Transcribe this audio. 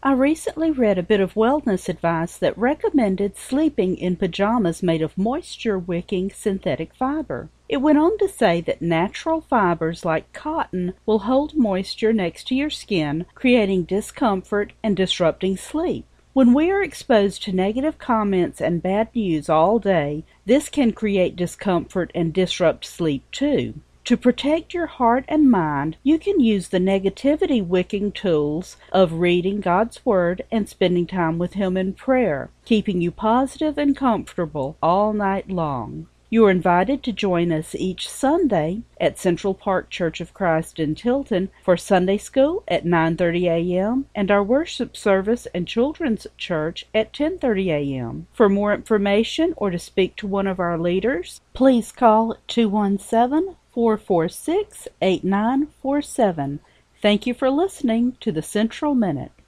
I recently read a bit of wellness advice that recommended sleeping in pajamas made of moisture-wicking synthetic fiber. It went on to say that natural fibers like cotton will hold moisture next to your skin, creating discomfort and disrupting sleep. When we are exposed to negative comments and bad news all day, this can create discomfort and disrupt sleep too. To protect your heart and mind, you can use the negativity wicking tools of reading God's Word and spending time with Him in prayer, keeping you positive and comfortable all night long. You are invited to join us each Sunday at Central Park Church of Christ in Tilton for Sunday School at 9:30 a.m. and our worship service and children's church at 10:30 a.m. For more information or to speak to one of our leaders, please call 217-446-8947. Thank you for listening to the Central Minute.